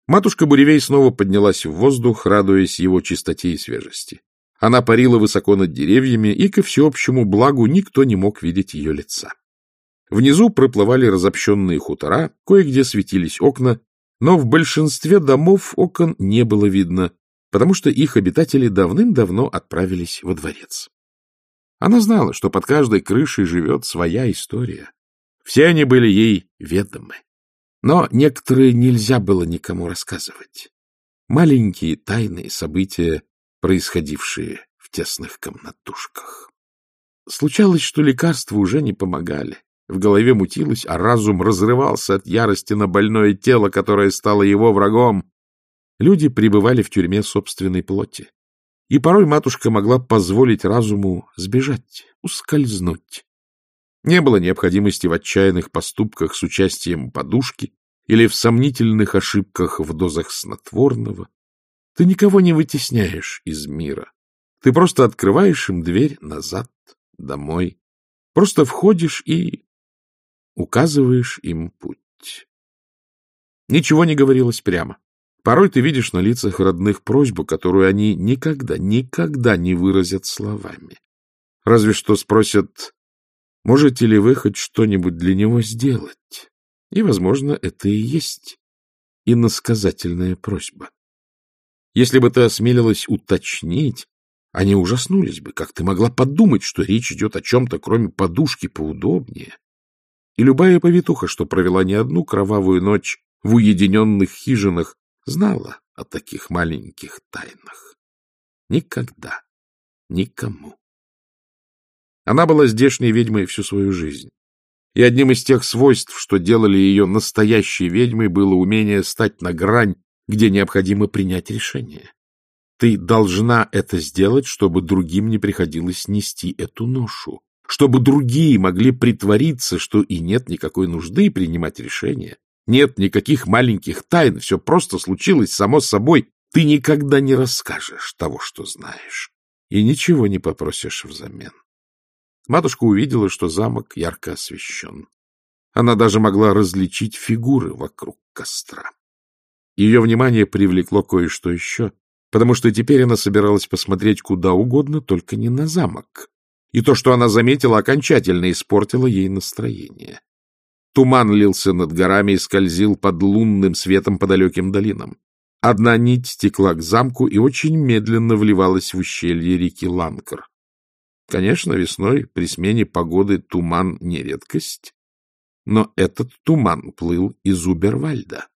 Матушка Буревей снова поднялась в воздух, радуясь его чистоте и свежести. Она парила высоко над деревьями, и, ко всеобщему благу, никто не мог видеть ее лица. Внизу проплывали разобщенные хутора, кое-где светились окна, но в большинстве домов окон не было видно, потому что их обитатели давным-давно отправились во дворец. Она знала, что под каждой крышей живет своя история. Все они были ей ведомы. Но некоторые нельзя было никому рассказывать. Маленькие тайные события, происходившие в тесных комнатушках. Случалось, что лекарства уже не помогали. В голове мутилось, а разум разрывался от ярости на больное тело, которое стало его врагом. Люди пребывали в тюрьме собственной плоти. И порой матушка могла позволить разуму сбежать, ускользнуть. Не было необходимости в отчаянных поступках с участием подушки или в сомнительных ошибках в дозах снотворного. Ты никого не вытесняешь из мира. Ты просто открываешь им дверь назад, домой. Просто входишь и указываешь им путь. Ничего не говорилось прямо. Порой ты видишь на лицах родных просьбу, которую они никогда не выразят словами. Разве что спросят: можете ли вы хоть что-нибудь для него сделать? И, возможно, это и есть иносказательная просьба. Если бы ты осмелилась уточнить, они ужаснулись бы. Как ты могла подумать, что речь идет о чем-то, кроме подушки, поудобнее? И любая повитуха, что провела не одну кровавую ночь в уединенных хижинах, знала о таких маленьких тайнах. Никогда, никому. Она была здешней ведьмой всю свою жизнь. И одним из тех свойств, что делали ее настоящей ведьмой, было умение стать на грань, где необходимо принять решение. Ты должна это сделать, чтобы другим не приходилось нести эту ношу, чтобы другие могли притвориться, что и нет никакой нужды принимать решения, нет никаких маленьких тайн, все просто случилось само собой. Ты никогда не расскажешь того, что знаешь, и ничего не попросишь взамен. Матушка увидела, что замок ярко освещен. Она даже могла различить фигуры вокруг костра. Ее внимание привлекло кое-что еще, потому что теперь она собиралась посмотреть куда угодно, только не на замок. И то, что она заметила, окончательно испортило ей настроение. Туман лился над горами и скользил под лунным светом по далеким долинам. Одна нить стекла к замку и очень медленно вливалась в ущелье реки Ланкар. Конечно, весной при смене погоды туман не редкость, но этот туман плыл из Убервальда.